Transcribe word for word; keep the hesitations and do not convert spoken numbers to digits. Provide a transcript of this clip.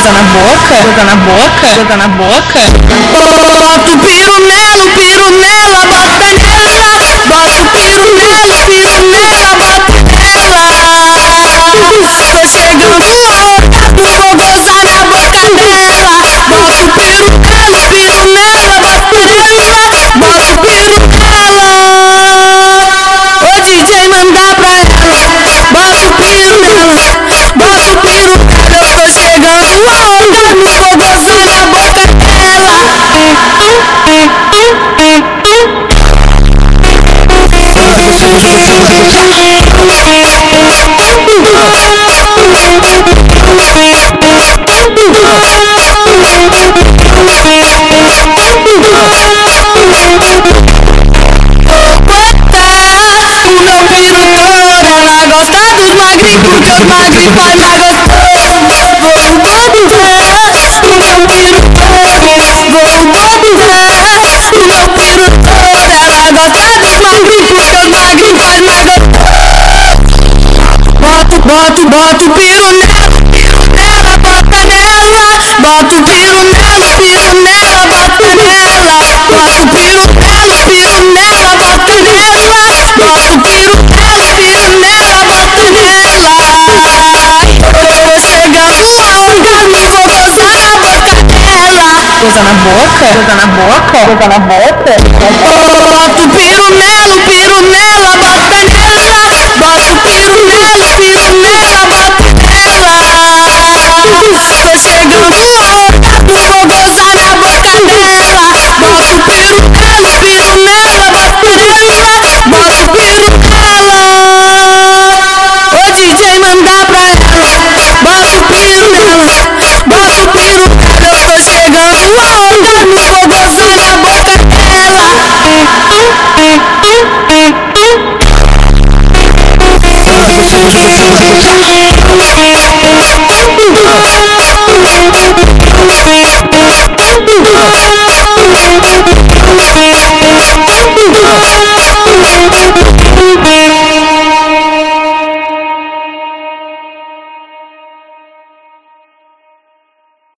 Bota na boca, bota na boca, bota na boca. Bota o piru nela, piru nela, bota nela. Bota o piru nela, piru nela, bota nela. Tô chegando a hora, vou gozar na boca dela. Bota o piru nela, piru nela, bota nela. Bota o piru nela. O D J manda pra ela. Bota o piru nela, bota o piru nela. Eu tô chegando a hora, vou gozar na boca dela. Porque os magros faz mais gostoso. Vou no gordo é o meu piru todo. Vou no gordo é o meu piru todo. Ela gosta dos magros porque os magros faz mais gostoso. Bota, bota, bota o piru nela, piru nela, bota nela. Bota o piru nela, piru nela, bota nela. Bota o piru nela, piru nela, bota nela. Bota o piru nela, piru nela, bota nela. Tô chegando a orgasmo, vou gozar na boca dela. Goza na boca, goza na boca, goza na boca. Bota o piru nela.